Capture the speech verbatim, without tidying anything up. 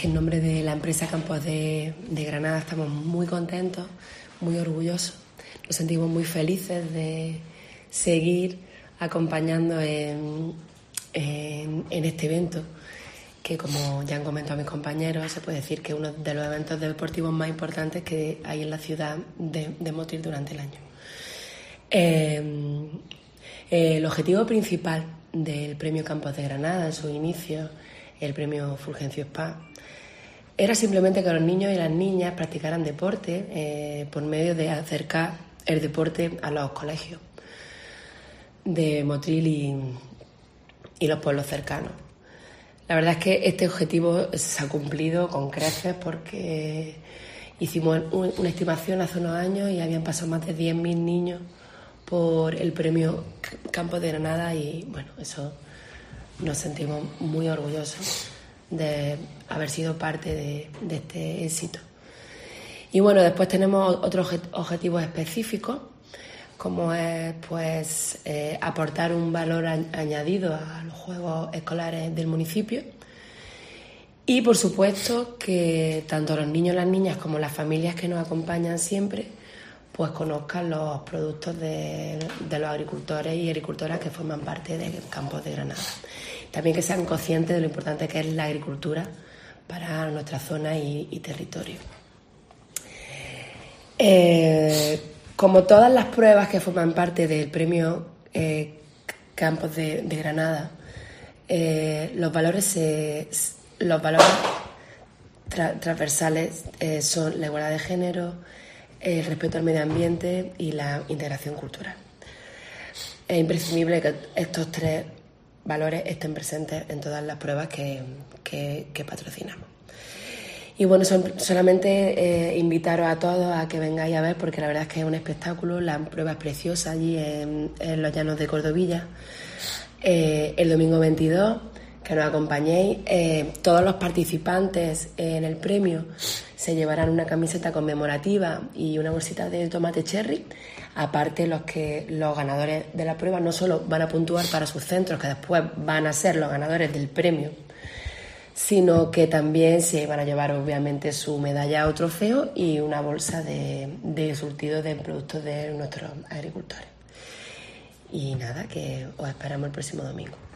En nombre de la empresa Campos de, de Granada estamos muy contentos, muy orgullosos. Nos sentimos muy felices de seguir acompañando en, en, en este evento, que, como ya han comentado mis compañeros, se puede decir que es uno de los eventos deportivos más importantes que hay en la ciudad de, de Motril durante el año. Eh, el objetivo principal del Premio Campos de Granada en su inicio, el Premio Fulgencio Spa, era simplemente que los niños y las niñas practicaran deporte eh, por medio de acercar el deporte a los colegios de Motril y, y los pueblos cercanos. La verdad es que este objetivo se ha cumplido con creces, porque hicimos una estimación hace unos años y habían pasado más de diez mil niños por el Premio Campos de Granada, y bueno, eso nos sentimos muy orgullosos de haber sido parte de, de este éxito. Y bueno, después tenemos otros objetivos específicos, como es pues eh, aportar un valor añadido a los juegos escolares del municipio, y por supuesto que tanto los niños, las niñas como las familias que nos acompañan siempre pues conozcan los productos de, de los agricultores y agricultoras que forman parte de Campos de Granada. También que sean conscientes de lo importante que es la agricultura para nuestra zona y, y territorio. Eh, como todas las pruebas que forman parte del Premio eh, Campos de, de Granada, eh, los valores, se, los valores tra, transversales eh, son la igualdad de género, el respeto al medio ambiente y la integración cultural. Es imprescindible que estos tres valores estén presentes en todas las pruebas que, que, que patrocinamos. Y bueno, son, solamente eh, invitaros a todos a que vengáis a ver, porque la verdad es que es un espectáculo. La prueba es preciosa allí en, en los llanos de Cordovilla, eh, el domingo veintidós, que nos acompañéis. Eh, todos los participantes en el premio se llevarán una camiseta conmemorativa y una bolsita de tomate cherry. Aparte, los que los ganadores de la prueba no solo van a puntuar para sus centros, que después van a ser los ganadores del premio, sino que también se van a llevar obviamente su medalla o trofeo y una bolsa de, de surtido de productos de nuestros agricultores. Y nada, que os esperamos el próximo domingo.